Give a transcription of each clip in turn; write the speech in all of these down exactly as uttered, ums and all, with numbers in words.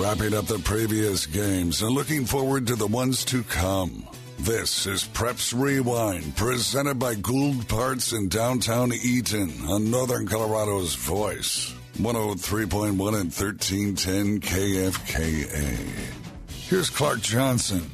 wrapping up the previous games and looking forward to the ones to come. This is Preps Rewind, presented by Gould Parts in downtown Eaton on Northern Colorado's Voice, one oh three point one and thirteen ten K F K A. Here's Clark Johnson.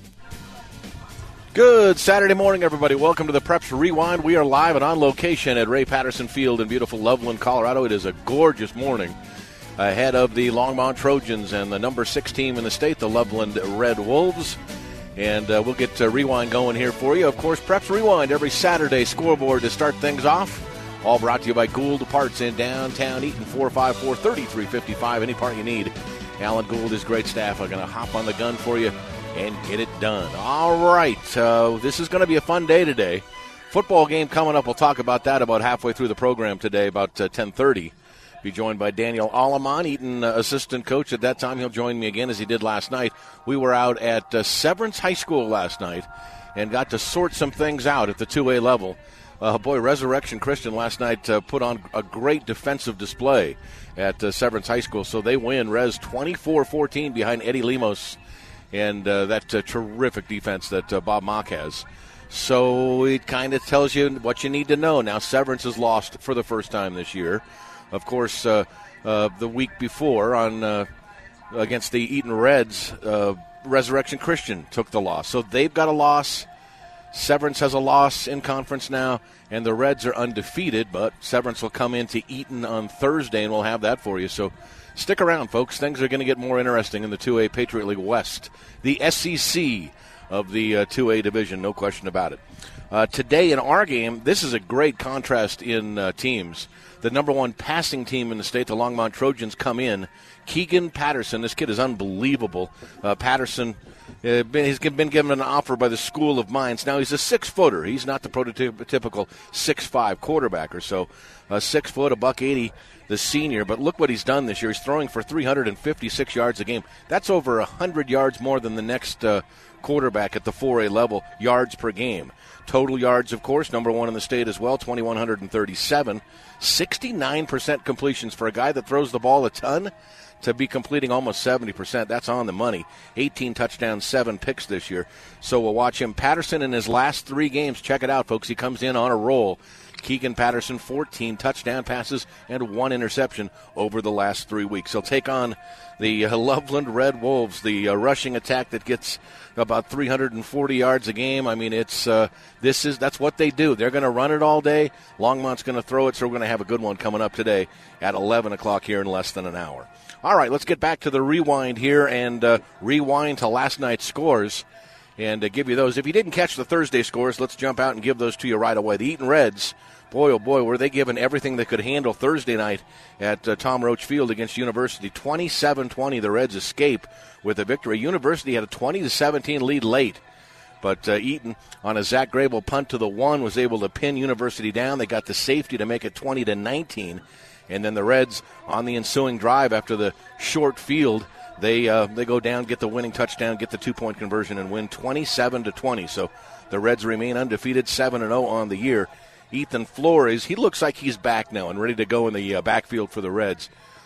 Good Saturday morning, everybody. Welcome to the Preps Rewind. We are live and on location at Ray Patterson Field in beautiful Loveland, Colorado. It is a gorgeous morning ahead of the Longmont Trojans and the number six team in the state, the Loveland Red Wolves. And uh, we'll get uh, Rewind going here for you. Of course, Preps Rewind every Saturday, scoreboard to start things off. All brought to you by Gould Parts in downtown Eaton, four five four, three three five five. Any part you need, Alan Gould, his great staff are going to hop on the gun for you and get it done. All right, uh, this is going to be a fun day today. Football game coming up. We'll talk about that about halfway through the program today, about uh, ten thirty. Be joined by Daniel Aleman, Eaton uh, assistant coach. At that time, he'll join me again as he did last night. We were out at uh, Severance High School last night and got to sort some things out at the two A level. Uh, boy, Resurrection Christian last night uh, put on a great defensive display at uh, Severance High School. So they win. Res twenty-four fourteen behind Eddie Lemos and uh, that uh, terrific defense that uh, Bob Mock has. So it kind of tells you what you need to know. Now, Severance has lost for the first time this year. Of course, uh, uh, the week before on uh, against the Eaton Reds, uh, Resurrection Christian took the loss. So they've got a loss. Severance has a loss in conference now, and the Reds are undefeated, but Severance will come into Eaton on Thursday, and we'll have that for you. So stick around, folks. Things are going to get more interesting in the two A Patriot League West, the S E C of the uh, two A division, no question about it. Uh, today in our game, this is a great contrast in uh, teams. The number one passing team in the state, the Longmont Trojans, come in. Keegan Patterson, this kid is unbelievable. Uh, Patterson uh, been, he's been given an offer by the School of Mines. Now, he's a six-footer. He's not the prototypical six five quarterback or so. Uh, six foot, a buck eighty, the senior. But look what he's done this year. He's throwing for three hundred fifty-six yards a game. That's over one hundred yards more than the next uh, quarterback at the four A level, yards per game. Total yards, of course, number one in the state as well, two thousand one hundred thirty-seven. sixty-nine percent completions for a guy that throws the ball a ton to be completing almost seventy percent. That's on the money. eighteen touchdowns, seven picks this year. So we'll watch him. Patterson in his last three games. Check it out, folks. He comes in on a roll. Keegan Patterson, fourteen touchdown passes and one interception over the last three weeks. He'll take on the uh, Loveland Red Wolves, the uh, rushing attack that gets about three hundred forty yards a game. I mean, it's uh, this is that's what they do. They're going to run it all day. Longmont's going to throw it, so we're going to have a good one coming up today at eleven o'clock here in less than an hour. All right, let's get back to the rewind here and uh, rewind to last night's scores and uh, give you those. If you didn't catch the Thursday scores, let's jump out and give those to you right away. The Eaton Reds, boy, oh boy, were they given everything they could handle Thursday night at uh, Tom Roach Field against University. twenty-seven twenty, the Reds escape with a victory. University had a twenty to seventeen lead late, but uh, Eaton, on a Zach Grable punt to the one, was able to pin University down. They got the safety to make it twenty to nineteen, and then the Reds, on the ensuing drive after the short field, they uh, they go down, get the winning touchdown, get the two-point conversion, and win twenty-seven to twenty. So the Reds remain undefeated, seven and oh on the year. Ethan Flores, he looks like he's back now and ready to go in the uh, backfield for the Reds.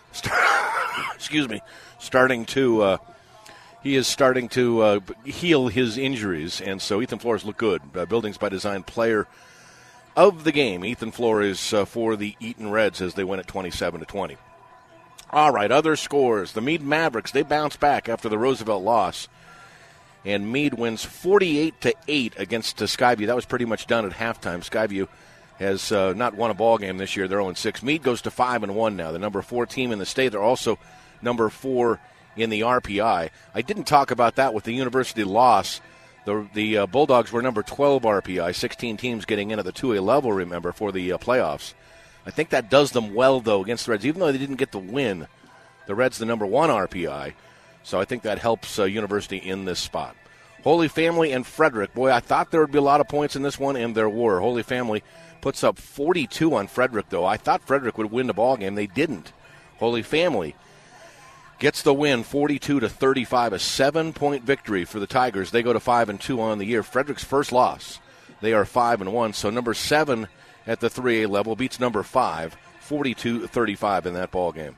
Excuse me. Starting to, uh, he is starting to uh, heal his injuries, and so Ethan Flores looked good. Uh, Buildings by Design player of the game, Ethan Flores uh, for the Eaton Reds as they win at twenty-seven to twenty. All right, other scores. The Meade Mavericks, they bounce back after the Roosevelt loss, and Meade wins forty-eight to eight against uh, Skyview. That was pretty much done at halftime. Skyview has uh, not won a ball game this year. They're oh and six. Meade goes to five and one now, the number four team in the state. They're also number four in the R P I. I didn't talk about that with the University loss. The the uh, Bulldogs were number twelve R P I, sixteen teams getting in at the two A level, remember, for the uh, playoffs. I think that does them well, though, against the Reds. Even though they didn't get the win, the Reds the number one R P I. So I think that helps uh, University in this spot. Holy Family and Frederick. Boy, I thought there would be a lot of points in this one, and there were. Holy Family puts up forty-two on Frederick, though. I thought Frederick would win the ball game. They didn't. Holy Family gets the win, forty-two to thirty-five, a seven-point victory for the Tigers. They go to five and two on the year. Frederick's first loss. They are five and one. So number seven at the three A level beats number five, forty-two to thirty-five in that ball game.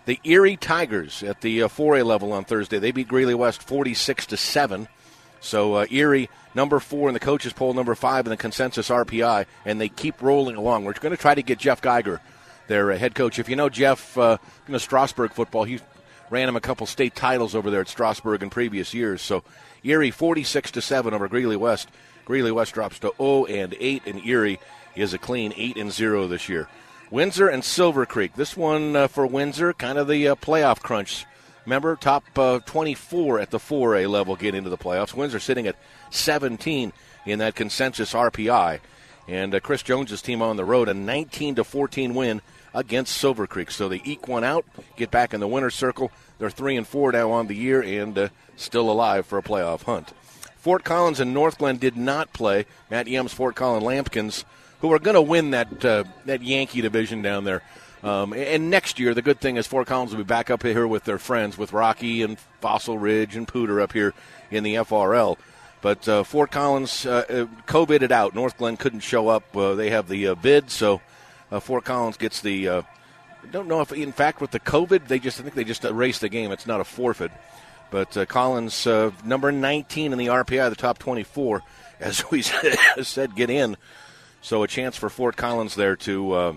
The Erie Tigers at the uh, four A level on Thursday, they beat Greeley West forty-six to seven. So uh, Erie, number four in the coaches poll, number five in the consensus R P I, and they keep rolling along. We're going to try to get Jeff Geiger, their uh, head coach. If you know Jeff, uh, you know Strasburg football, he ran him a couple state titles over there at Strasburg in previous years. So Erie forty-six to seven over Greeley West. Greeley West drops to oh and eight, and Erie is a clean eight and zero this year. Windsor and Silver Creek. This one uh, for Windsor, kind of the uh, playoff crunch. Remember, top uh, twenty-four at the four A level get into the playoffs. Windsor sitting at seventeen in that consensus R P I. And uh, Chris Jones' team on the road, a nineteen to fourteen win against Silver Creek. So they eke one out, get back in the winner's circle. They're three and four now on the year and uh, still alive for a playoff hunt. Fort Collins and North Glen did not play. Matt Yem's Fort Collins Lampkins, who are going to win that uh, that Yankee division down there. Um, and next year, the good thing is Fort Collins will be back up here with their friends, with Rocky and Fossil Ridge and Pooter up here in the F R L. But uh, Fort Collins uh, COVIDed out. North Glen couldn't show up. Uh, they have the uh, bid, so uh, Fort Collins gets the. Uh, I don't know if, in fact, with the COVID, they just I think they just erased the game. It's not a forfeit. But uh, Collins, uh, number nineteen in the R P I, the top twenty-four, as we said, get in. So a chance for Fort Collins there to. Uh,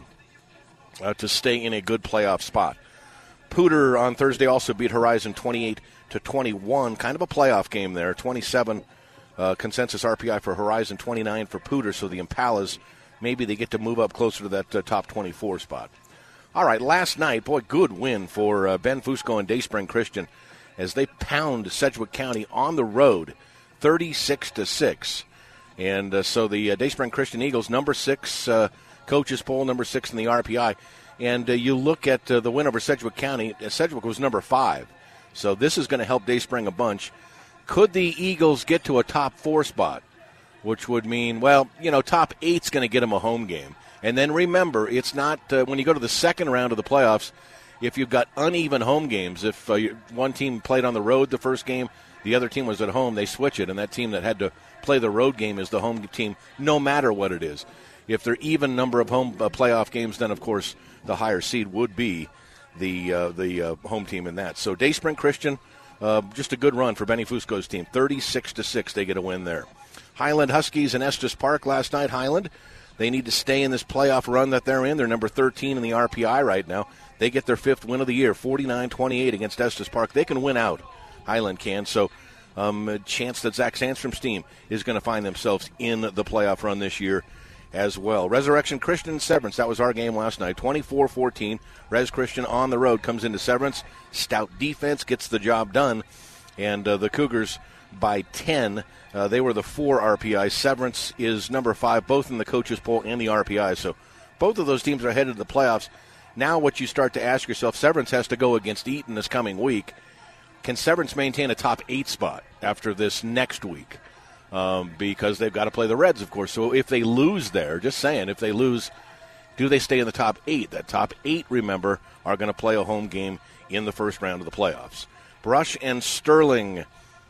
Uh, to stay in a good playoff spot. Pooter on Thursday also beat Horizon twenty-eight to twenty-one. Kind of a playoff game there. twenty-seven uh, consensus R P I for Horizon, twenty-nine for Pooter. So the Impalas, maybe they get to move up closer to that uh, top twenty-four spot. All right, last night, boy, good win for uh, Ben Fusco and Dayspring Christian as they pound Sedgwick County on the road, thirty-six to six. And uh, so the uh, Dayspring Christian Eagles, number six. Uh, Coaches poll, number six in the R P I. And uh, you look at uh, the win over Sedgwick County. Uh, Sedgwick was number five. So this is going to help Dayspring a bunch. Could the Eagles get to a top four spot? Which would mean, well, you know, top eight's going to get them a home game. And then remember, it's not, uh, when you go to the second round of the playoffs, if you've got uneven home games, if uh, one team played on the road the first game, the other team was at home, they switch it. And that team that had to play the road game is the home team, no matter what it is. If they're even number of home uh, playoff games, then, of course, the higher seed would be the uh, the uh, home team in that. So Dayspring Christian, uh, just a good run for Benny Fusco's team. thirty-six to six, they get a win there. Highland Huskies and Estes Park last night. Highland, they need to stay in this playoff run that they're in. They're number thirteen in the R P I right now. They get their fifth win of the year, forty-nine twenty-eight against Estes Park. They can win out. Highland can. So um, a chance that Zach Sandstrom's team is going to find themselves in the playoff run this year as well. Resurrection Christian Severance, that was our game last night, twenty-four fourteen. Res Christian on the road comes into Severance. Stout defense gets the job done, and uh, the Cougars by ten. Uh, they were the four R P I. Severance is number five, both in the coaches poll and the R P I. So both of those teams are headed to the playoffs. Now what you start to ask yourself, Severance has to go against Eaton this coming week. Can Severance maintain a top eight spot after this next week? Um, because they've got to play the Reds, of course. So if they lose there, just saying, if they lose, do they stay in the top eight? That top eight, remember, are going to play a home game in the first round of the playoffs. Brush and Sterling,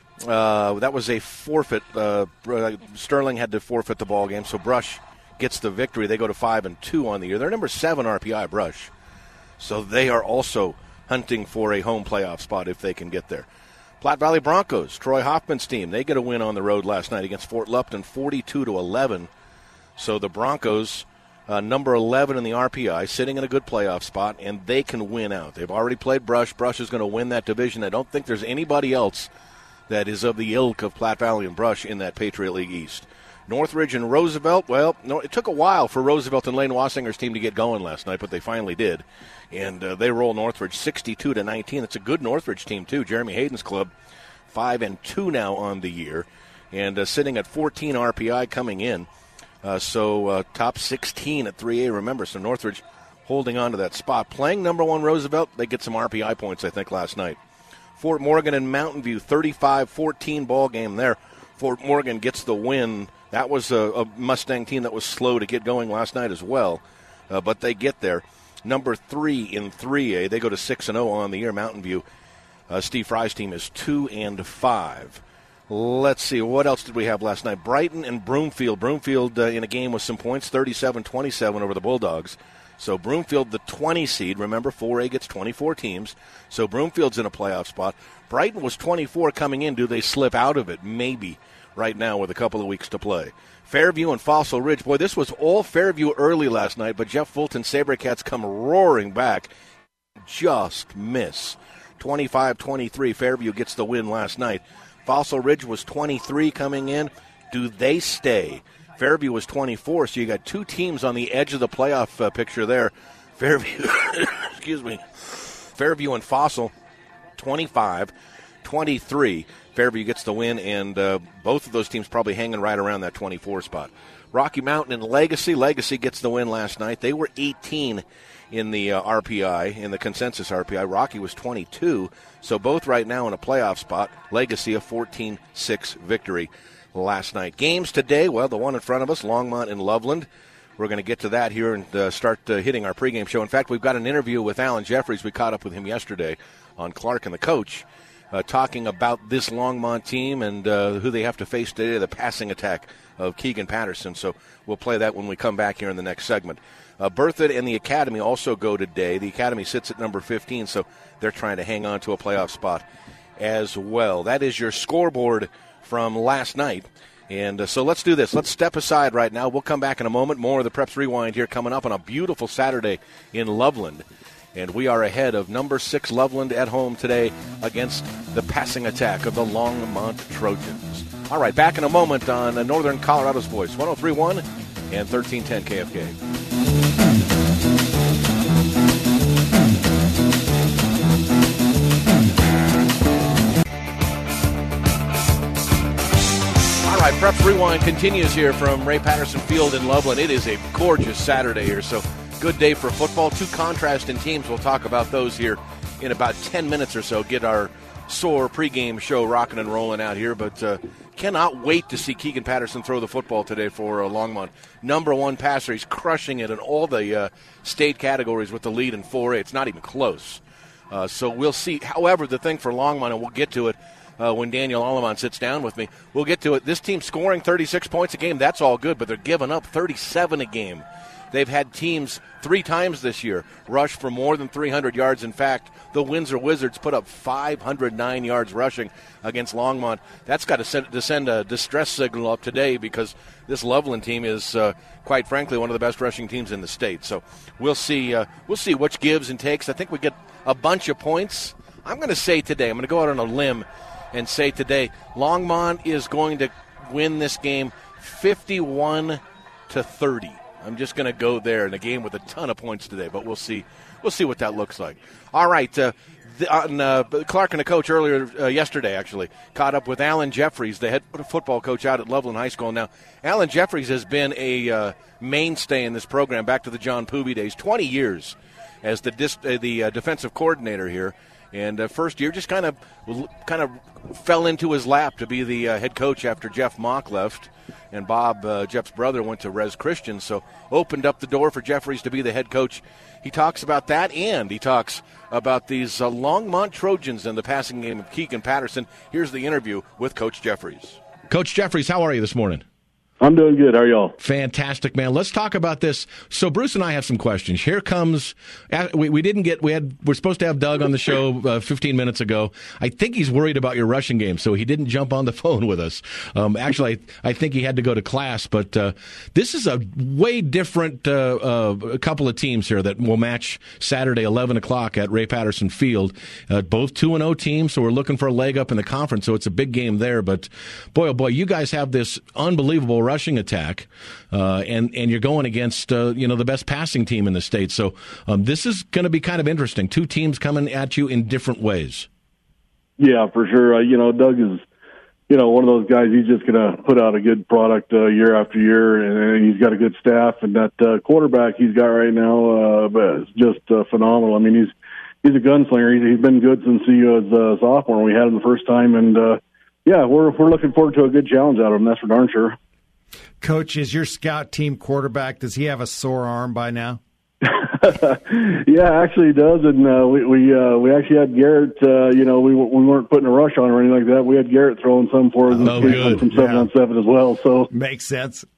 uh, that was a forfeit. Uh, Sterling had to forfeit the ball game, so Brush gets the victory. They go to five and two on the year. They're number seven R P I, Brush. So they are also hunting for a home playoff spot if they can get there. Platte Valley Broncos, Troy Hoffman's team, they get a win on the road last night against Fort Lupton, forty-two to eleven. So the Broncos, uh, number eleven in the R P I, sitting in a good playoff spot, and they can win out. They've already played Brush. Brush is going to win that division. I don't think there's anybody else that is of the ilk of Platte Valley and Brush in that Patriot League East. Northridge and Roosevelt, well, no, it took a while for Roosevelt and Lane Wassinger's team to get going last night, but they finally did. And uh, they roll Northridge sixty-two to nineteen. It's a good Northridge team, too. Jeremy Hayden's club, five and two now on the year, and uh, sitting at fourteen R P I coming in. Uh, so uh, top sixteen at three A, remember. So Northridge holding on to that spot. Playing number one Roosevelt, they get some R P I points, I think, last night. Fort Morgan and Mountain View, thirty-five fourteen ball game there. Fort Morgan gets the win. That was a, a Mustang team that was slow to get going last night as well, uh, but they get there. Number three in three A, they go to six and oh on the year. Mountain View, uh, Steve Fry's team is two and five. Let's see, what else did we have last night? Brighton and Broomfield. Broomfield uh, in a game with some points, thirty-seven twenty-seven over the Bulldogs. So Broomfield, the twenty seed. Remember, four A gets twenty-four teams. So Broomfield's in a playoff spot. Brighton was twenty-four coming in. Do they slip out of it? Maybe right now with a couple of weeks to play. Fairview and Fossil Ridge. Boy, this was all Fairview early last night, but Jeff Fulton SaberCats come roaring back. Just miss. twenty-five twenty-three. Fairview gets the win last night. Fossil Ridge was twenty-three coming in. Do they stay? Fairview was twenty-four, so you got two teams on the edge of the playoff uh, picture there. Fairview, excuse me, Fairview and Fossil, twenty-five twenty-three. Fairview gets the win, and uh, both of those teams probably hanging right around that twenty-four spot. Rocky Mountain and Legacy. Legacy gets the win last night. They were eighteen in the uh, R P I, in the consensus R P I. Rocky was twenty-two, so both right now in a playoff spot. Legacy a fourteen six victory last night. Games today, well, the one in front of us, Longmont and Loveland. We're going to get to that here and uh, start uh, hitting our pregame show. In fact, we've got an interview with Alan Jeffries. We caught up with him yesterday on Clark and the Coach, uh, talking about this Longmont team and uh, who they have to face today, the passing attack of Keegan Patterson. So we'll play that when we come back here in the next segment. Uh, Berthoud and the Academy also go today. The Academy sits at number fifteen, so they're trying to hang on to a playoff spot as well. That is your scoreboard from last night. And uh, so let's do this. Let's step aside right now. We'll come back in a moment. More of the Preps Rewind here coming up on a beautiful Saturday in Loveland. And we are ahead of number six Loveland at home today against the passing attack of the Longmont Trojans. All right, back in a moment on Northern Colorado's Voice, one oh three point one and thirteen ten K F K. All right, Preps Rewind continues here from Ray Patterson Field in Loveland. It is a gorgeous Saturday here, so good day for football. Two contrasting teams. We'll talk about those here in about ten minutes or so. Get our sore pregame show rocking and rolling out here, but uh, cannot wait to see Keegan Patterson throw the football today for uh, Longmont. Number one passer. He's crushing it in all the uh, state categories with the lead in four A. It's not even close. Uh, so we'll see. However, the thing for Longmont, and we'll get to it, Uh, when Daniel Alamont sits down with me. We'll get to it. This team scoring thirty-six points a game, that's all good, but they're giving up thirty-seven a game. They've had teams three times this year rush for more than three hundred yards. In fact, the Windsor Wizards put up five hundred nine yards rushing against Longmont. That's got to send, to send a distress signal up today because this Loveland team is, uh, quite frankly, one of the best rushing teams in the state. So we'll see, uh, we'll see which gives and takes. I think we get a bunch of points. I'm going to say today, I'm going to go out on a limb and say today, Longmont is going to win this game fifty-one to thirty. I'm just going to go there in a game with a ton of points today, but we'll see. We'll see what that looks like. All right, uh, the, on, uh, Clark and the Coach earlier uh, yesterday actually caught up with Alan Jeffries, the head football coach out at Loveland High School. Now, Alan Jeffries has been a uh, mainstay in this program back to the John Poobie days, twenty years as the dis- uh, the uh, defensive coordinator here. And uh, first year just kind of kind of fell into his lap to be the uh, head coach after Jeff Mock left. And Bob, uh, Jeff's brother, went to Res Christian, so opened up the door for Jeffries to be the head coach. He talks about that, and he talks about these uh, Longmont Trojans and the passing game of Keegan Patterson. Here's the interview with Coach Jeffries. Coach Jeffries, how are you this morning? I'm doing good. How are y'all? Fantastic, man. Let's talk about this. So Bruce and I have some questions. Here comes, we, we didn't get, we had, we're supposed to have Doug on the show uh, fifteen minutes ago. I think he's worried about your rushing game, so he didn't jump on the phone with us. Um, actually, I, I think he had to go to class, but uh, this is a way different uh, uh, couple of teams here that will match Saturday, eleven o'clock at Ray Patterson Field. Uh, both two and oh teams, so we're looking for a leg up in the conference, so it's a big game there. But boy, oh boy, you guys have this unbelievable rushing attack, uh, and and you're going against uh, you know the best passing team in the state. So um, this is going to be kind of interesting. Two teams coming at you in different ways. Yeah, for sure. Uh, you know, Doug is you know one of those guys. He's just going to put out a good product uh, year after year, and he's got a good staff. And that uh, quarterback he's got right now uh, is just uh, phenomenal. I mean, he's he's a gunslinger. He's, he's been good since he was a sophomore. We had him the first time, and uh, yeah, we're we're looking forward to a good challenge out of him. That's for darn sure. Coach, is your scout team quarterback, does he have a sore arm by now? Yeah, actually he does, and uh, we we uh, we actually had Garrett. Uh, you know, we we weren't putting a rush on or anything like that. We had Garrett throwing some for us, oh, good. some seven yeah. on seven as well. So makes sense.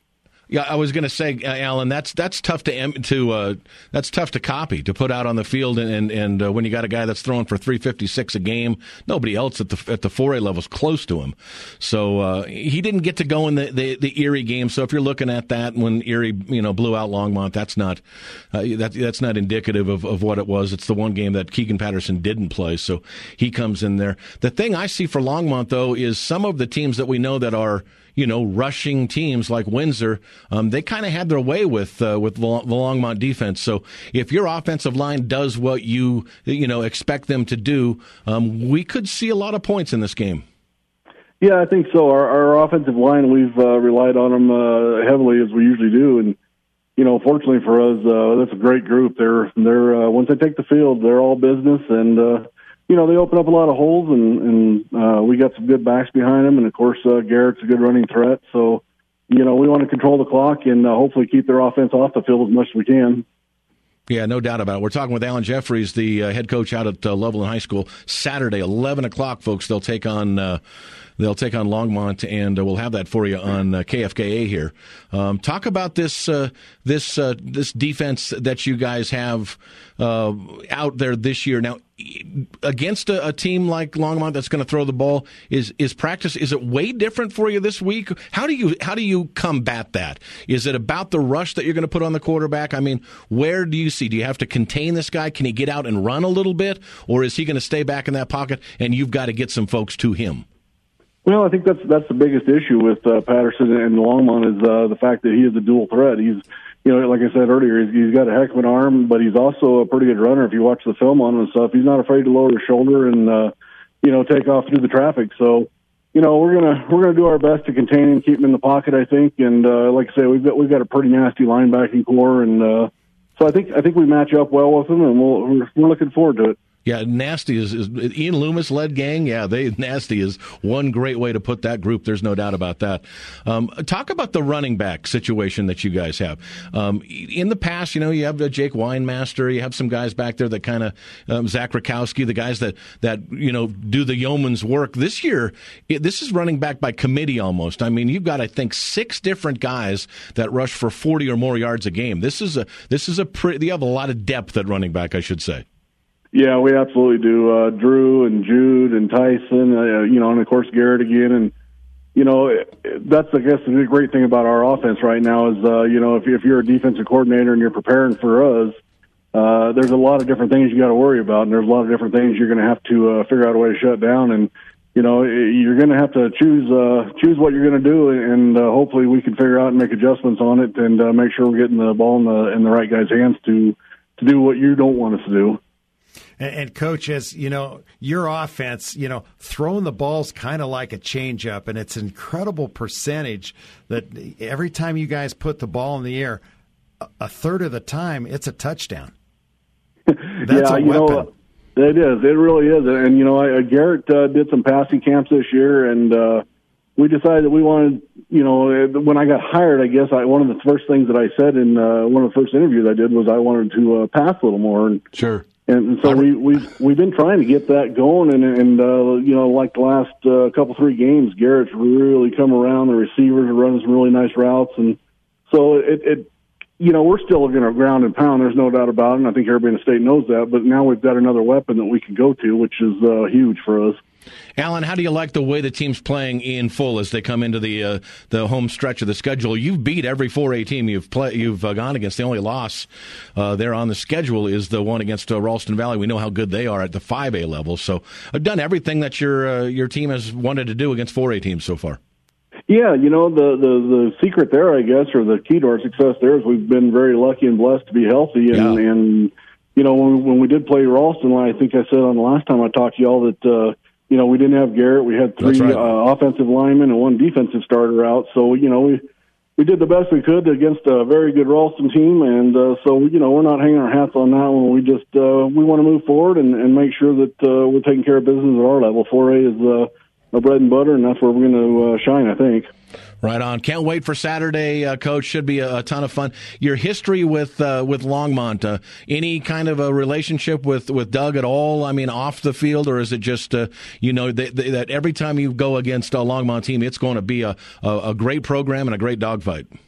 Yeah, I was going to say, uh, Alan, that's that's tough to to uh, that's tough to copy, to put out on the field, and and, and uh, when you got a guy that's throwing for three fifty-six a game, nobody else at the at the four A level is close to him. So uh, he didn't get to go in the, the, the Erie game. So if you're looking at that when Erie you know blew out Longmont, that's not uh, that that's not indicative of, of what it was. It's the one game that Keegan Patterson didn't play, so he comes in there. The thing I see for Longmont though is some of the teams that we know that are, you know, rushing teams like Windsor, um, they kind of had their way with uh, with the Longmont defense. So if your offensive line does what you you know expect them to do, um, we could see a lot of points in this game. Yeah, I think so. Our, our offensive line, we've uh, relied on them uh, heavily as we usually do, and you know, fortunately for us, uh, that's a great group. They're they're uh, once they take the field, they're all business, and uh, you know, they open up a lot of holes, and, and uh, we got some good backs behind them. And, of course, uh, Garrett's a good running threat. So, you know, we want to control the clock and uh, hopefully keep their offense off the field as much as we can. Yeah, no doubt about it. We're talking with Alan Jeffries, the uh, head coach out at uh, Loveland High School. Saturday, eleven o'clock, folks. They'll take on uh, they'll take on Longmont, and uh, we'll have that for you on uh, K F K A here. Um, talk about this uh, this uh, this defense that you guys have uh, out there this year. Now, against a, a team like Longmont that's going to throw the ball, is is practice, is it way different for you this week? How do you how do you combat that? Is it about the rush that you're going to put on the quarterback? I mean, where do you see? Do you have to contain this guy? Can he get out and run a little bit, or is he going to stay back in that pocket and you've got to get some folks to him? Well, I think that's that's the biggest issue with uh, Patterson and Longmont is uh, the fact that he is a dual threat. He's, you know, like I said earlier, he's, he's got a heck of an arm, but he's also a pretty good runner. If you watch the film on him and stuff, he's not afraid to lower his shoulder and uh, you know, take off through the traffic. So, you know, we're gonna we're gonna do our best to contain him, keep him in the pocket, I think. And uh, like I say, we've got we've got a pretty nasty linebacking core, and uh, so I think I think we match up well with him, and we'll, we're we're looking forward to it. Yeah, nasty is, is Ian Loomis led gang. Yeah, they nasty is one great way to put that group. There's no doubt about that. Um, talk about the running back situation that you guys have. Um, in the past, you know, you have uh, Jake Weinmaster, you have some guys back there that kind of um, Zach Rakowski, the guys that that you know do the yeoman's work. This year, it, this is running back by committee almost. I mean, you've got I think six different guys that rush for forty or more yards a game. This is a this is a pretty. You have a lot of depth at running back, I should say. Yeah, we absolutely do. Uh, Drew and Jude and Tyson, uh, you know, and of course Garrett again. And, you know, that's, I guess, the great thing about our offense right now is, uh, you know, if, if you're a defensive coordinator and you're preparing for us, uh, there's a lot of different things you got to worry about. And there's a lot of different things you're going to have to uh, figure out a way to shut down. And, you know, you're going to have to choose uh, choose what you're going to do. And uh, hopefully we can figure out and make adjustments on it and uh, make sure we're getting the ball in the, in the right guy's hands to, to do what you don't want us to do. And, and Coach, as you know, your offense, you know, throwing the ball's kind of like a changeup, and it's an incredible percentage that every time you guys put the ball in the air, a, a third of the time it's a touchdown. That's yeah, a you weapon. know, it is. It really is. And you know, I, Garrett uh, did some passing camps this year, and uh, we decided that we wanted. You know, when I got hired, I guess I, one of the first things that I said in uh, one of the first interviews I did was I wanted to uh, pass a little more. And, sure. And so we, we've, we've been trying to get that going, and, and uh, you know, like the last uh, couple, three games, Garrett's really come around. The receivers are running some really nice routes, and so it, it you know, we're still going to ground and pound. There's no doubt about it, and I think everybody in the state knows that, but now we've got another weapon that we can go to, which is uh, huge for us. Alan, how do you like the way the team's playing in full as they come into the uh, the home stretch of the schedule? You've beat every four A team you've play, you've uh, gone against. The only loss uh, there on the schedule is the one against uh, Ralston Valley. We know how good they are at the five A level. So I've done everything that your uh, your team has wanted to do against four A teams so far. Yeah, you know, the, the, the secret there, I guess, or the key to our success there is we've been very lucky and blessed to be healthy. And, yeah. and you know, when, when we did play Ralston, I think I said on the last time I talked to y'all that, uh, you know, we didn't have Garrett. We had three right. uh, offensive linemen and one defensive starter out. So, you know, we we did the best we could against a very good Ralston team. And uh, so, you know, we're not hanging our hats on that one. We just uh, we want to move forward and, and make sure that uh, we're taking care of business at our level. four A is uh, our bread and butter, and that's where we're going to uh, shine, I think. Right on. Can't wait for Saturday, uh, Coach. Should be a, a ton of fun. Your history with uh, with Longmont, uh, any kind of a relationship with, with Doug at all? I mean, off the field, or is it just, uh, you know, they, they, that every time you go against a Longmont team, it's going to be a, a, a great program and a great dogfight?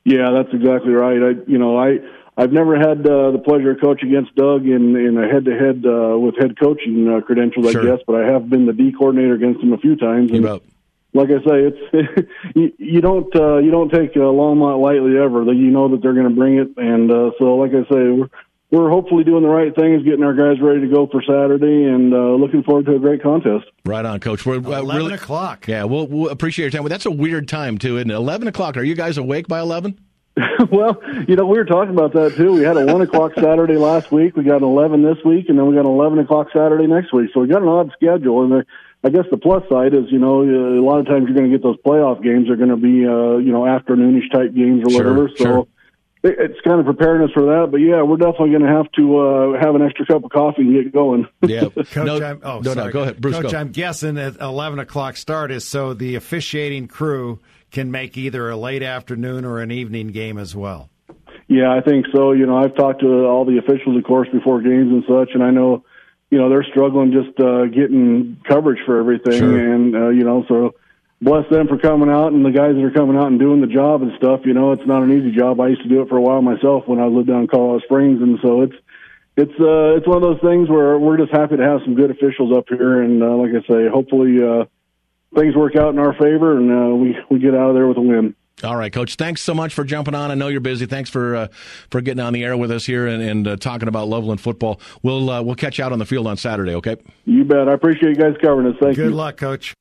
Yeah, that's exactly right. I, you know, I, I've never had uh, the pleasure of coaching against Doug in, in a head-to-head uh, with head coaching uh, credentials, Sure. I guess, but I have been the D coordinator against him a few times. And like I say, it's you, you don't uh, you don't take uh, Longmont lightly ever. You know that they're going to bring it, and uh, so like I say, we're we're hopefully doing the right things, getting our guys ready to go for Saturday, and uh, looking forward to a great contest. Right on, Coach. We're uh, eleven really, o'clock. Yeah, we'll, we'll appreciate your time. But that's a weird time too, isn't it? Eleven o'clock. Are you guys awake by eleven? Well, you know, we were talking about that too. We had a one o'clock Saturday last week. We got an eleven this week, and then we got an eleven o'clock Saturday next week. So we got an odd schedule. And the, I guess the plus side is, you know, a lot of times you're going to get those playoff games. They're going to be, uh, you know, afternoonish type games or whatever. Sure, so sure. It, it's kind of preparing us for that. But yeah, we're definitely going to have to uh, have an extra cup of coffee and get going. Yeah, Coach, no, I'm, oh, no, sorry. no, go ahead, Bruce. Coach, go. I'm guessing that eleven o'clock start is so the officiating crew can make either a late afternoon or an evening game as well. Yeah, I think so. You know, I've talked to all the officials, of course, before games and such, and I know, you know, they're struggling just uh, getting coverage for everything. Sure. And, uh, you know, so bless them for coming out, and the guys that are coming out and doing the job and stuff. You know, it's not an easy job. I used to do it for a while myself when I lived down in Colorado Springs, and so it's it's uh, it's one of those things where we're just happy to have some good officials up here, and uh, like I say, hopefully uh, things work out in our favor, and uh, we, we get out of there with a win. All right, Coach. Thanks so much for jumping on. I know you're busy. Thanks for uh, for getting on the air with us here and, and uh, talking about Loveland football. We'll uh, we'll catch you out on the field on Saturday. Okay. You bet. I appreciate you guys covering us. Thank Good you. Good luck, Coach.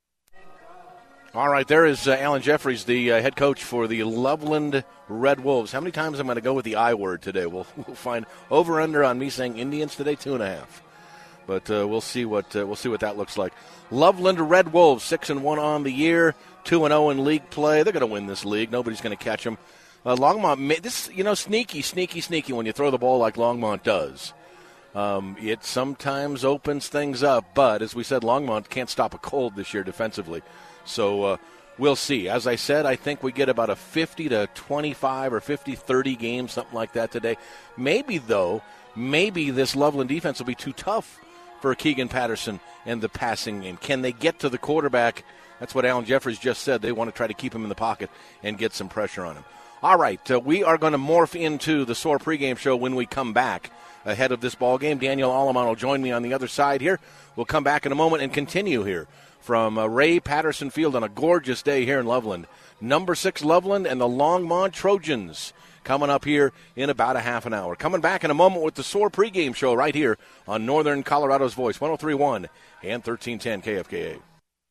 All right, there is uh, Alan Jeffries, the uh, head coach for the Loveland Red Wolves. How many times am I going to go with the I word today? We'll we'll find over under on me saying Indians today, two and a half. But uh, we'll see what uh, we'll see what that looks like. Loveland Red Wolves, six and one on the year. Two and zero in league play. They're going to win this league. Nobody's going to catch them. Uh, Longmont, this you know, sneaky, sneaky, sneaky. When you throw the ball like Longmont does, um, it sometimes opens things up. But as we said, Longmont can't stop a cold this year defensively. So uh, we'll see. As I said, I think we get about a fifty to twenty-five or fifty thirty game, something like that today. Maybe though, maybe this Loveland defense will be too tough for Keegan Patterson and the passing game. Can they get to the quarterback? That's what Alan Jeffries just said. They want to try to keep him in the pocket and get some pressure on him. All right, uh, we are going to morph into the S O A R pregame show when we come back ahead of this ball game. Daniel Aleman will join me on the other side here. We'll come back in a moment and continue here from uh, Ray Patterson Field on a gorgeous day here in Loveland. Number six Loveland and the Longmont Trojans coming up here in about a half an hour. Coming back in a moment with the S O A R pregame show right here on Northern Colorado's Voice, one oh three point one and thirteen ten K F K A.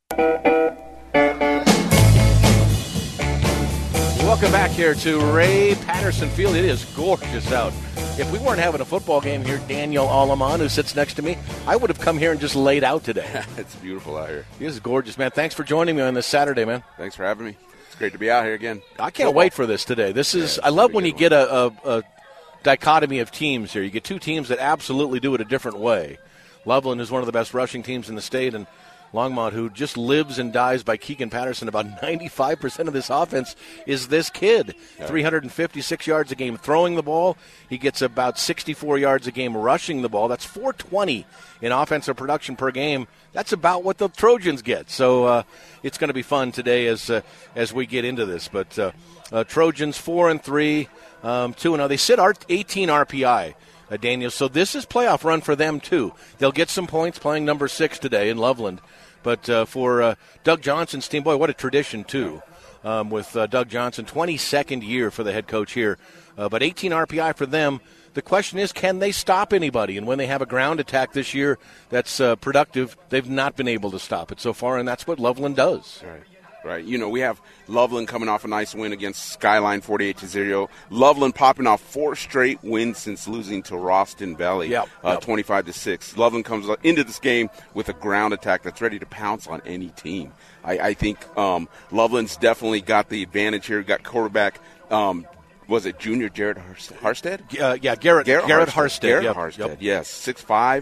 Welcome back here to Ray Patterson Field. It is gorgeous out. If we weren't having a football game here, Daniel Aleman, who sits next to me, I would have come here and just laid out today. It's beautiful out here. This is gorgeous, man. Thanks for joining me on this Saturday, man. Thanks for having me. It's great to be out here again. I can't Football. wait for this today. This is Yeah, I love when a you good get a, a, a dichotomy of teams here. You get two teams that absolutely do it a different way. Loveland is one of the best rushing teams in the state, and Longmont, who just lives and dies by Keegan Patterson. About ninety-five percent of this offense is this kid. Yeah. three hundred fifty-six yards a game throwing the ball. He gets about sixty-four yards a game rushing the ball. That's four twenty in offensive production per game. That's about what the Trojans get. So uh, it's going to be fun today as uh, as we get into this. But uh, uh, Trojans four and three, um, two and zero. They sit eighteen R P I. Uh, Daniel. So this is playoff run for them, too. They'll get some points playing number six today in Loveland. But uh, for uh, Doug Johnson's team, boy, what a tradition, too, um, with uh, Doug Johnson. twenty-second year for the head coach here. Uh, but eighteen R P I for them. The question is, can they stop anybody? And when they have a ground attack this year that's uh, productive, they've not been able to stop it so far, and that's what Loveland does. Right. Right. You know, we have Loveland coming off a nice win against Skyline forty-eight to zero. Loveland popping off four straight wins since losing to Ralston Valley, yep, uh, yep. twenty-five to six. Loveland comes into this game with a ground attack that's ready to pounce on any team. I, I think um, Loveland's definitely got the advantage here. Got quarterback, um, was it Junior Jared Harstead? Uh, yeah, Garrett, Garrett, Garrett Harstead. Garrett yep, Harstead, yep. yes. six five,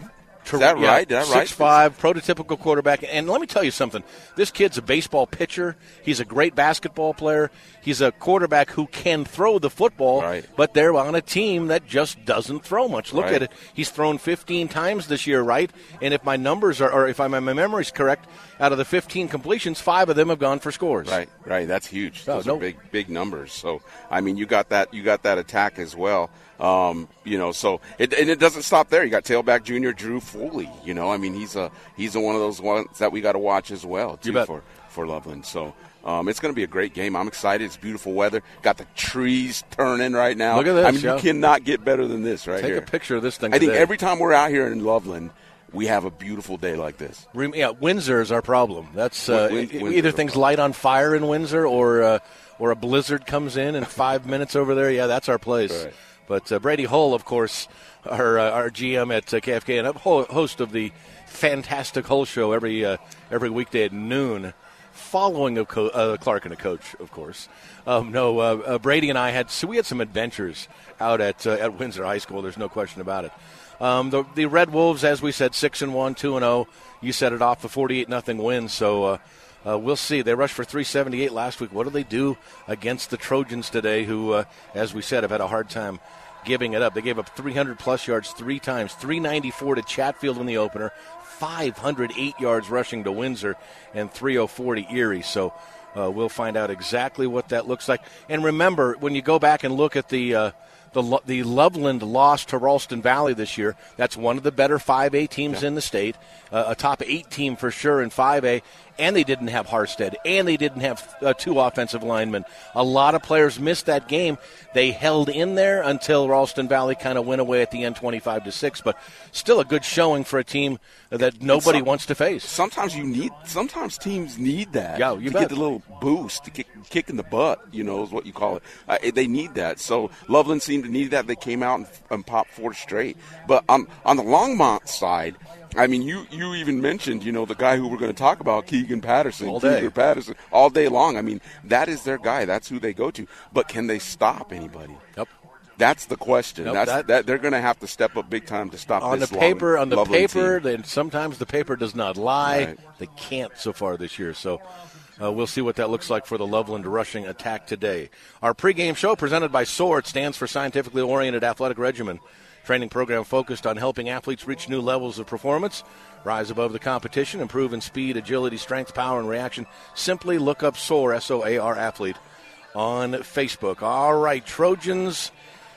Is that yeah, right? Is that right? six five, prototypical quarterback. And let me tell you something. This kid's a baseball pitcher. He's a great basketball player. He's a quarterback who can throw the football, right. but they're on a team that just doesn't throw much. Look right. at it. He's thrown fifteen times this year, right? And if my numbers are, or if my memory's correct, out of the fifteen completions, five of them have gone for scores. Right, right. That's huge. Oh, Those no. are big, big numbers. So, I mean, you got that. You got that attack as well. Um, you know, so it, and it doesn't stop there. You got tailback junior Drew Foley. You know, I mean, he's a he's a one of those ones that we got to watch as well too for for Loveland. So um, it's going to be a great game. I'm excited. It's beautiful weather. Got the trees turning right now. Look at this. I mean, yeah. you cannot get better than this right Take here. Take a picture of this thing. I think today. every time we're out here in Loveland, we have a beautiful day like this. Yeah, Windsor is our problem. That's uh, Win- Win- either things light on fire in Windsor or uh, or a blizzard comes in in five minutes over there. Yeah, that's our place. Right. But uh, Brady Hull, of course, our uh, our G M at uh, K F K and a ho- host of the fantastic Hull Show every uh, every weekday at noon, following of Co- uh, Clark and a coach, of course. Um, no, uh, uh, Brady and I had so we had some adventures out at uh, at Windsor High School. There's no question about it. Um, the the Red Wolves, as we said, six and one, two and zero. You set it off a forty-eight nothing win. So uh, uh, we'll see. They rushed for three seventy-eight last week. What do they do against the Trojans today? Who, uh, as we said, have had a hard time giving it up. They gave up three hundred plus yards three times. three ninety-four to Chatfield in the opener. five hundred eight yards rushing to Windsor, and three oh four to Erie. So uh, we'll find out exactly what that looks like. And remember, when you go back and look at the uh, The, the Loveland loss to Ralston Valley this year. That's one of the better five A teams yeah. in the state, uh, a top eight team for sure in five A, and they didn't have Harstead, and they didn't have uh, two offensive linemen. A lot of players missed that game. They held in there until Ralston Valley kind of went away at the end twenty-five to six, but still a good showing for a team that nobody some, wants to face. Sometimes you need, sometimes teams need that yeah, you to bet. get the little boost, to kick, kick in the butt, you know, is what you call it. Uh, they need that. So Loveland seemed to need that. They came out and, and popped four straight. But on, on the Longmont side, I mean, you, you even mentioned, you know, the guy who we're going to talk about, Keegan Patterson. All day. Keegan Patterson, all day long. I mean, that is their guy. That's who they go to. But can they stop anybody? Yep. That's the question. Nope, That's that, that they're going to have to step up big time to stop on this the paper. Loveland, on the Loveland paper, team. then sometimes the paper does not lie. Right. They can't so far this year. So uh, we'll see what that looks like for the Loveland rushing attack today. Our pregame show presented by S O A R. It stands for Scientifically Oriented Athletic Regimen. Training program focused on helping athletes reach new levels of performance, rise above the competition, improve in speed, agility, strength, power, and reaction. Simply look up S O A R, S O A R athlete, on Facebook. All right, Trojans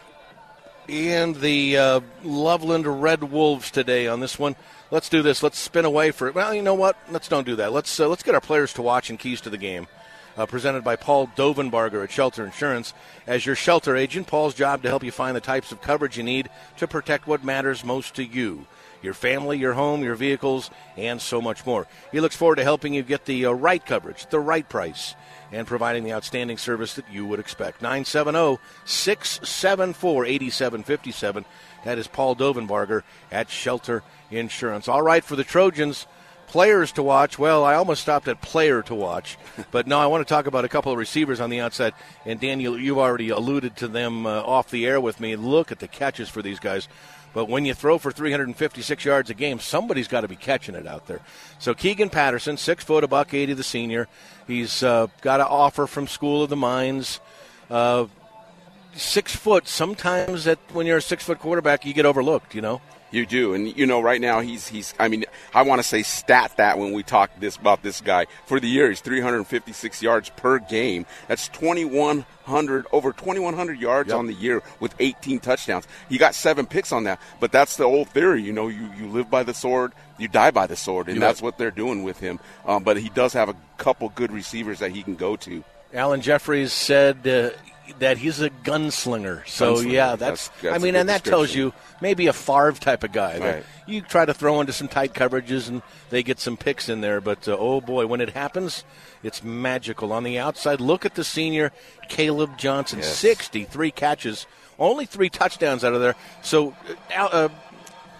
and the uh, Loveland Red Wolves today on this one. Let's do this. Let's spin away for it. Well, you know what? Let's don't do that. Let's uh, let's get our players to watch and keys to the game. Uh, presented by Paul Dovenbarger at Shelter Insurance. As your shelter agent, Paul's job to help you find the types of coverage you need to protect what matters most to you, your family, your home, your vehicles, and so much more. He looks forward to helping you get the uh, right coverage, the right price, and providing the outstanding service that you would expect. nine seven zero, six seven four, eight seven five seven. That is Paul Dovenbarger at Shelter Insurance. All right, for the Trojans, players to watch. Well, I almost stopped at player to watch. But no, I want to talk about a couple of receivers on the outside. And, Daniel, you've already alluded to them uh, off the air with me. Look at the catches for these guys. But when you throw for three hundred fifty-six yards a game, somebody's got to be catching it out there. So Keegan Patterson, six foot, a buck eighty, the senior. He's uh, got an offer from School of the Mines. Uh, six foot. Sometimes that when you're a six-foot quarterback, you get overlooked, you know. You do, and you know, right now he's he's. I mean, I want to say stat that when we talk this about this guy for the year, he's three hundred fifty-six yards per game. That's twenty-one hundred over twenty-one hundred yards yep. on the year with eighteen touchdowns. He got seven picks on that, but that's the old theory. You know, you, you live by the sword, you die by the sword, and you that's know. what they're doing with him. Um, but he does have a couple good receivers that he can go to. Alan Jeffries said uh, that he's a gunslinger. So, gunslinger. yeah, that's, that's, that's I mean, and that tells you maybe a Favre type of guy. Right. You try to throw into some tight coverages and they get some picks in there. But, uh, oh, boy, when it happens, it's magical. On the outside, look at the senior, Caleb Johnson, yes. sixty-three catches, only three touchdowns out of there. So, uh, uh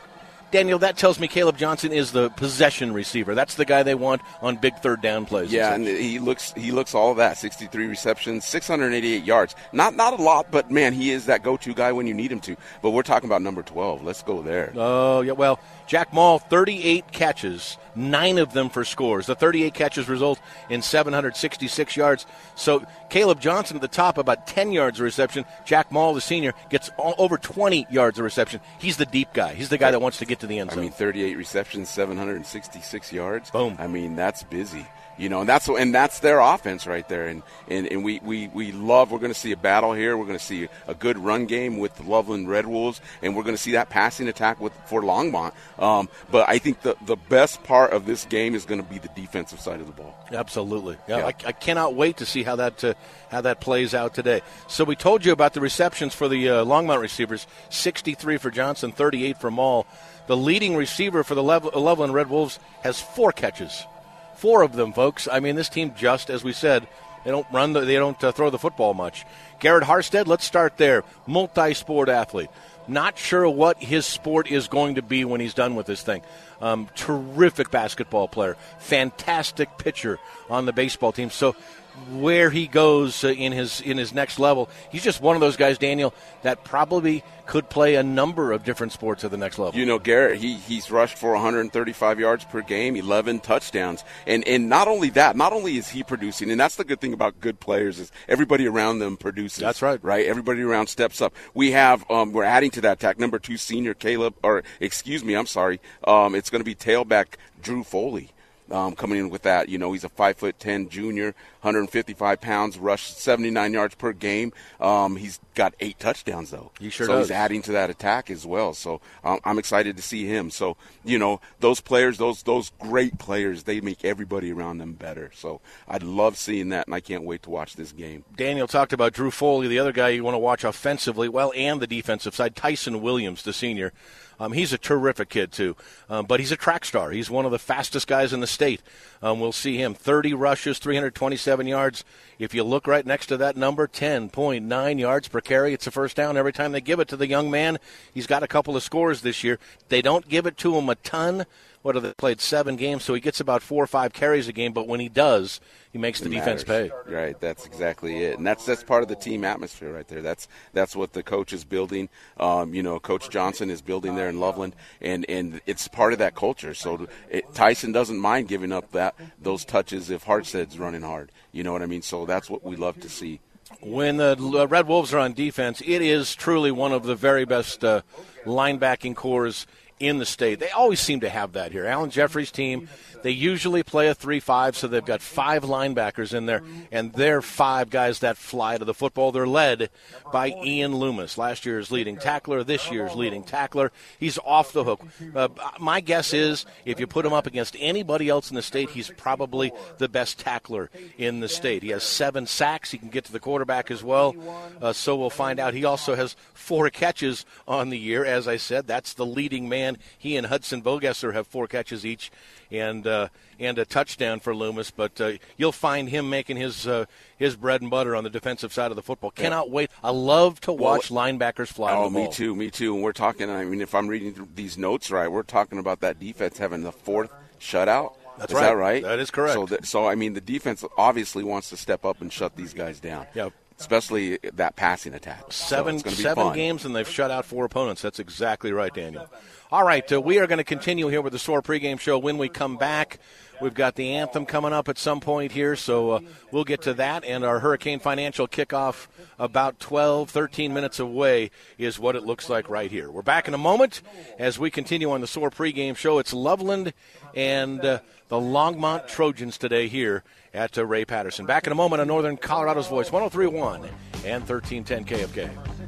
Daniel, that tells me Caleb Johnson is the possession receiver. That's the guy they want on big third down plays. Yeah, and, and he looks he looks all of that. sixty-three receptions, six hundred eighty-eight yards. Not not a lot, but, man, he is that go-to guy when you need him to. But we're talking about number twelve. Let's go there. Oh, yeah, well, Jack Mall, thirty-eight catches, nine of them for scores. The thirty-eight catches result in seven hundred sixty-six yards. So Caleb Johnson at the top, about ten yards of reception. Jack Mall, the senior, gets all, over twenty yards of reception. He's the deep guy. He's the guy that wants to get to the end zone. I mean, thirty-eight receptions, seven hundred sixty-six yards. Boom. I mean, that's busy. You know, and that's and that's their offense right there. And and, and we, we, we love, we're going to see a battle here. We're going to see a good run game with the Loveland Red Wolves, and we're going to see that passing attack with for Longmont. Um, but I think the, the best part of this game is going to be the defensive side of the ball. Absolutely. Yeah, Yeah. I, I cannot wait to see how that uh, how that plays out today. So we told you about the receptions for the uh, Longmont receivers, sixty-three for Johnson, thirty-eight for Mall. The leading receiver for the Lev- Loveland Red Wolves has four catches. Four of them, folks. I mean, this team just, as we said, they don't run, the, they don't uh, throw the football much. Garrett Harstead, let's start there. Multi-sport athlete. Not sure what his sport is going to be when he's done with this thing. Um, terrific basketball player. Fantastic pitcher on the baseball team. So where he goes uh, in his in his next level, he's just one of those guys, Daniel, that probably could play a number of different sports at the next level. You know, Garrett, he he's rushed for one hundred thirty-five yards per game, eleven touchdowns. And and not only that, not only is he producing, and that's the good thing about good players is everybody around them produces. That's right. Right? Everybody around steps up. We have, um, we're adding to that attack, number two senior Caleb, or excuse me, I'm sorry. Um, it's going to be tailback Drew Foley. Um, coming in with that, you know, he's a five foot ten junior, one hundred fifty-five pounds, rushed seventy-nine yards per game. Um, he's got eight touchdowns though. He sure so does. he's adding to that attack as well. So um, I'm excited to see him. So you know, those players, those those great players, they make everybody around them better. So I'd love seeing that, and I can't wait to watch this game. Daniel talked about Drew Foley, the other guy you want to watch offensively, well, and the defensive side. Tyson Williams, the senior. Um, he's a terrific kid, too, um, but he's a track star. He's one of the fastest guys in the state. Um, we'll see him. thirty rushes, three hundred twenty-seven yards. If you look right next to that number, ten point nine yards per carry. It's a first down every time they give it to the young man. He's got a couple of scores this year. They don't give it to him a ton. What have they played? Seven games, so he gets about four or five carries a game, but when he does, he makes the It defense matters. pay. Right, that's exactly it, and that's that's part of the team atmosphere right there. That's that's what the coach is building. Um, you know, Coach Johnson is building there in Loveland, and, and it's part of that culture. So it, Tyson doesn't mind giving up that those touches if Hartstead's running hard. You know what I mean? So that's what we love to see. When the Red Wolves are on defense, it is truly one of the very best uh, linebacking cores in the state. They always seem to have that here. Alan Jeffrey's team, they usually play a three five, so they've got five linebackers in there, and they're five guys that fly to the football. They're led by Ian Loomis, last year's leading tackler, this year's leading tackler. He's off the hook. Uh, my guess is if you put him up against anybody else in the state, he's probably the best tackler in the state. He has seven sacks. He can get to the quarterback as well, uh, so we'll find out. He also has four catches on the year. As I said, that's the leading man. He and Hudson Bogesser have four catches each, and uh, and a touchdown for Loomis. But uh, you'll find him making his uh, his bread and butter on the defensive side of the football. Cannot yeah. wait. I love to watch well, linebackers fly oh, the ball. me too, me too. And we're talking, I mean, if I'm reading these notes right, we're talking about that defense having the fourth shutout. That's is right. that right? That is correct. So, th- so, I mean, the defense obviously wants to step up and shut these guys down. Yep. Especially that passing attack. Seven, so seven fun. games, and they've shut out four opponents. That's exactly right, Daniel. All right, uh, we are going to continue here with the S O A R pregame show. When we come back, we've got the anthem coming up at some point here, so uh, we'll get to that. And our Hurricane Financial kickoff about twelve, thirteen minutes away is what it looks like right here. We're back in a moment as we continue on the S O A R pregame show. It's Loveland and uh, the Longmont Trojans today here at uh, Ray Patterson. Back in a moment on Northern Colorado's Voice, one oh three point one and thirteen ten K F K.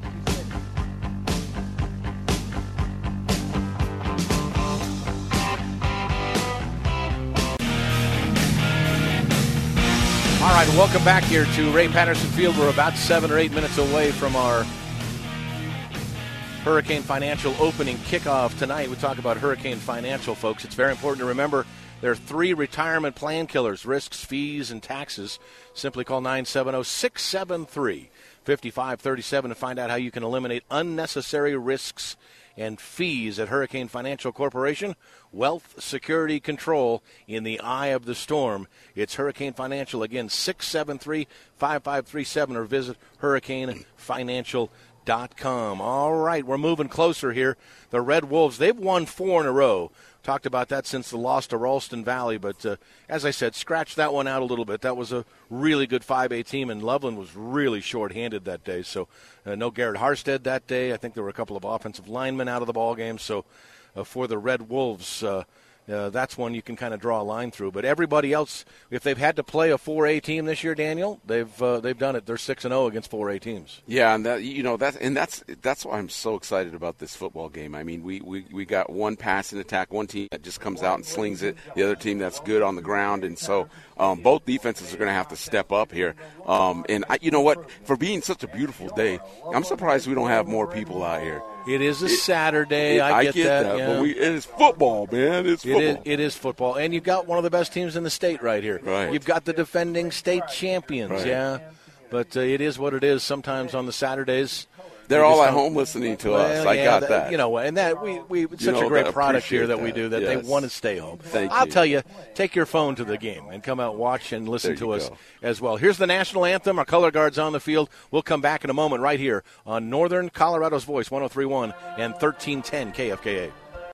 All right, welcome back here to Ray Patterson Field. We're about seven or eight minutes away from our Hurricane Financial opening kickoff tonight. We talk about Hurricane Financial, folks. It's very important to remember There are three retirement plan killers, risks, fees, and taxes. Simply call nine seven zero, six seven three, five five three seven to find out how you can eliminate unnecessary risks and fees at Hurricane Financial Corporation. Wealth security control in the eye of the storm. It's Hurricane Financial. Again, six seven three, five five three seven or visit hurricane financial dot com. All right, we're moving closer here. The Red Wolves, they've won four in a row. Talked about that since the loss to Ralston Valley, but uh, as I said, scratch that one out a little bit. That was a really good five A team, and Loveland was really short-handed that day. So uh, no Garrett Harstead that day. I think there were a couple of offensive linemen out of the ball game. So uh, for the Red Wolves, uh, uh, that's one you can kind of draw a line through. But everybody else, if they've had to play a four A team this year, Daniel, they've uh, they've done it. They're six and zero against four A teams. Yeah, and that you know that and that's that's why I'm so excited about this football game. I mean, we, we, we got one passing attack, one team that just comes out and slings it, the other team that's good on the ground, and so um, both defenses are going to have to step up here. Um, and I, you know what? For being such a beautiful day, I'm surprised we don't have more people out here. It is a it, Saturday. It, I, I get, get that. that yeah. but we, it is football, man. It's football. It is, it is football. And you've got one of the best teams in the state right here. Right. You've got the defending state champions, right. yeah. But uh, it is what it is. Sometimes on the Saturdays, they're all at home listening to well, us. I yeah, got that, that. You know, and that we, we it's such know, a great that, product here that, that we do that yes. they want to stay home. Thank I'll you. tell you, take your phone to the game and come out, watch, and listen There to you us go. as well. Here's the national anthem. Our color guard's on the field. We'll come back in a moment right here on Northern Colorado's Voice, one oh three point one and thirteen ten K F K A.